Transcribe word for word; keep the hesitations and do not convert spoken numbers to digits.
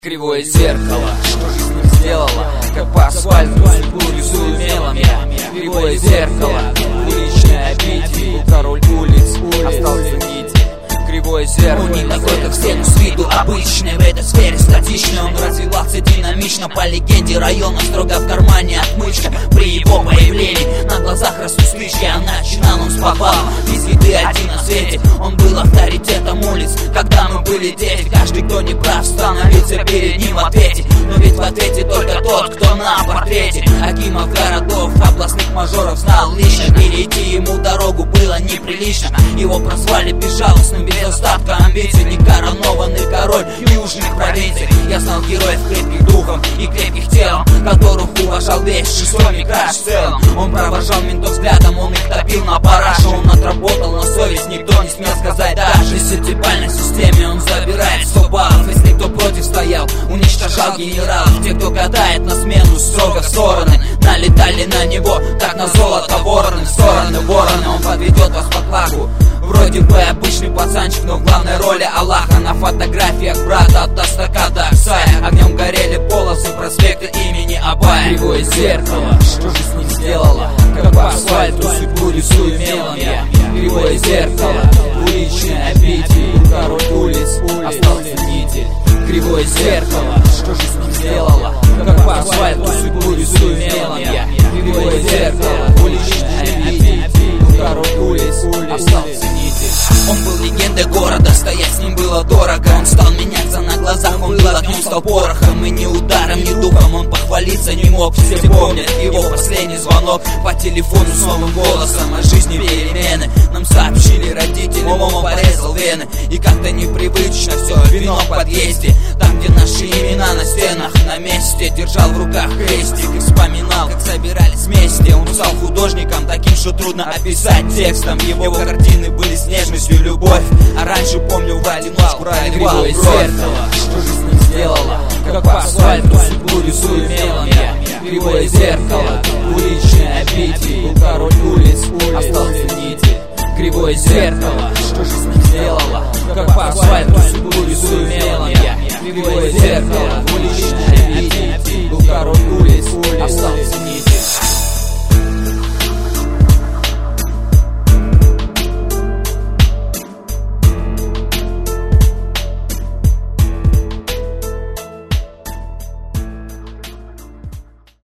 Кривое зеркало, что жизнь не сделала, как по асфальту судьбу рисую мелом я. Кривое зеркало, уличный обитель, король улиц, остался нити. Кривое зеркало, он не такой, как все, но с виду обычный. В этой сфере статичный, он развивался динамично. По легенде района строго в кармане отмычка. При его появлении на глазах растут стычки, а начинал он с попалом, без еды один на свете. Он был авторитетом улиц, когда мы были дети. Каждый, кто не прав, становился перед ним в ответе. Но ведь в ответе только тот, кто на портрете. Акимов городов, областных мажоров знал лично. Перейти ему дорогу было неприлично. Его прозвали безжалостным, без остатка амбиций. Не коронованный король южных провинций. Я знал героев крепких духом и крепких телом, которых уважал весь шестой микраж в целом. Он провожал ментов взглядом, он их топил на парашу. Он отработал на совесть, никто не смел сказать даже. В десятибалльной системе он забирает сто баллов. Если кто против стоял, уничтожал генералов. Те, кто катает на смену строго в стороны, налетали на него, так на золото вороны. В стороны вороны, он подведет вас под лагу. Вроде бы обычный пацанчик, но в главной роли Аллаха. На фотографиях брата от Тастака до Аксая огнем горели полосы проспекта имени Абая. Кривое зеркало, что жизнь не сделала, как по асфальту судьбу рисую мелом я. Кривое зеркало, уличный обитель, король улиц, остался нити. Кривое зеркало, что жизнь не сделала, как по асфальту судьбу рисую мелом я. Кривое зеркало, уличный обитель, король улиц, остался нити. Он был легендой города, стоять с ним было дорого. Он стал меняться на глазах, он был огнем, стал порохом. И ни ударом, ни духом он похвалиться не мог. Все помнят его последний звонок по телефону с новым голосом. О жизни перемены нам сообщили родители. Мама порезал вены, и как-то непривычно все вино в подъезде. Там, где наши имена на стенах на месте. Держал в руках крестик и вспоминал, как собирались вместе. Он стал художником таким, что трудно описать текстом. Его картины были с нежностью и любовь. А раньше, помню, валил курали. Кривое зеркало, что жизнь не сделала, как по асфальту судьбу рисую мелом я. Кривое зеркало, уличный обитель, король улиц, остался нити. Кривое зеркало, что жизнь не сделала, как по асфальту судьбу рисую мелом я. Кривое зеркало, уличный обитель, король улиц, остался нити.